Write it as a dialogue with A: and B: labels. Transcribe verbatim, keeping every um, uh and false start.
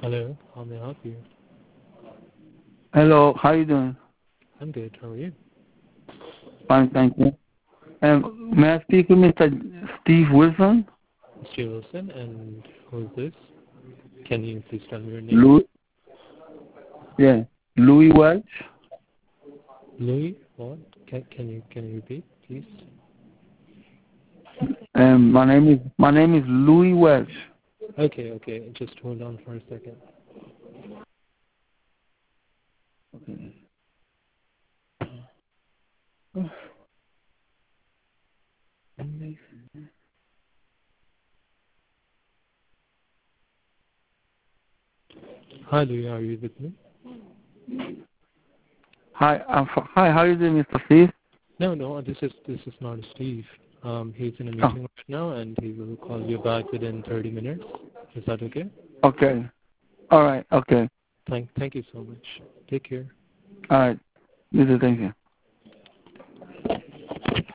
A: Hello, how may I help you?
B: Hello, how you doing?
A: I'm good, how are you?
B: Fine, thank you. Um, may I speak with Mister Steve Wilson?
A: Mister Wilson, and who is this? Can you please tell me your name?
B: Louis? Yeah, Louis Welch?
A: Louis, what? Can, can you can you repeat, please?
B: Um, my name is my name is Louis Welch.
A: Okay, okay, just hold on for a second.
B: Okay.
A: Hi, Louis, are you with me?
B: Hi, I'm f- hi. How you doing, Mister Steve?
A: No, no, this is this is not Steve. Um, he's in a
B: Oh,
A: meeting right now, and he will call you back within thirty minutes. Is that okay?
B: okay. All right. Okay.
A: Thank, thank you so much. Take care.
B: All right. Mister Thank you.